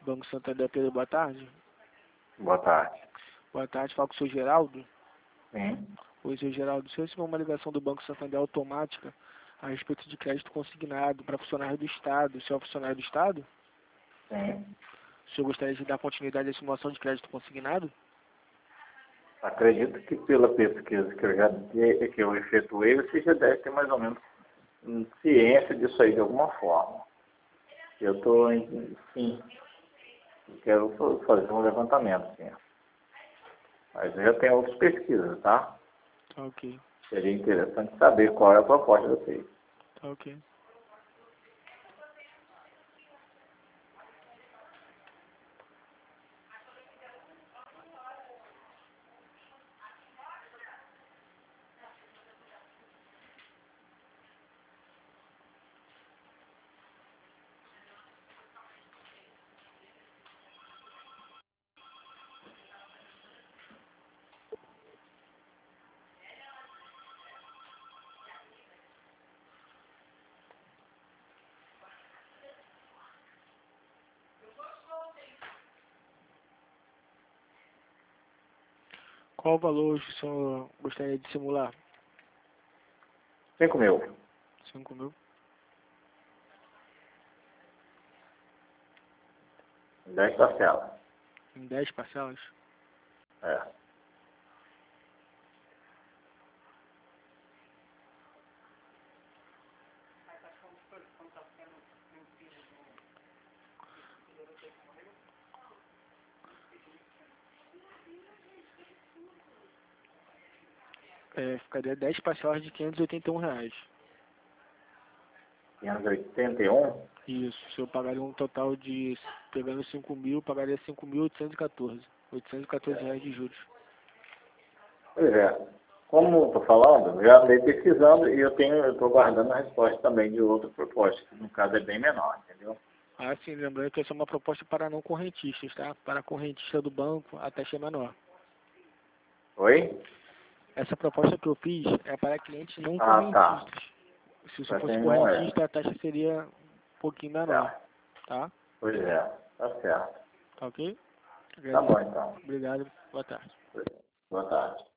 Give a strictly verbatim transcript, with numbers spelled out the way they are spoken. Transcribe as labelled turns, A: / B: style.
A: Banco Santander, Pedro, boa tarde.
B: Boa tarde.
A: Boa tarde, falo com o senhor Geraldo.
B: Sim.
A: Oi, senhor Geraldo. O senhor recebeu uma ligação do Banco Santander automática a respeito de crédito consignado para funcionário do Estado. O senhor é funcionário do Estado?
B: Sim.
A: O senhor gostaria de dar continuidade à simulação de crédito consignado?
B: Acredito que pela pesquisa que eu já dei, que eu efetuei, você já deve ter mais ou menos hum, ciência disso aí de alguma forma. Eu estou, sim, quero fa- fazer um levantamento, sim. Mas eu já tenho outras pesquisas, tá?
A: Tá ok.
B: Seria interessante saber qual é a proposta de vocês.
A: Tá ok. Qual o valor que o senhor gostaria de simular?
B: Cinco mil.
A: Cinco mil?
B: Dez parcelas.
A: Em dez parcelas?
B: É.
A: É, ficaria dez parcelas de quinhentos e oitenta e um reais.
B: quinhentos e oitenta e um?
A: Isso, o senhor pagaria um total de, pegando cinco mil, pagaria cinco mil oitocentos e quatorze. oitocentos e quatorze reais de juros.
B: Pois é. Como estou falando, já andei pesquisando e eu tenho, eu estou guardando a resposta também de outra proposta, que no caso é bem menor, entendeu?
A: Ah, sim, lembrando que essa é uma proposta para não correntistas, tá? Para correntista do banco, a taxa é menor.
B: Oi?
A: Essa proposta que eu fiz é para clientes não
B: Ah, tá.
A: correntistas. Se você
B: Para
A: fosse
B: quem não é.
A: correntista, a taxa seria um pouquinho menor,
B: Certo.
A: tá?
B: Pois é. Tá certo.
A: Tá ok?
B: Tá bom,
A: Agradeço.
B: então.
A: Obrigado. Boa tarde.
B: Boa tarde.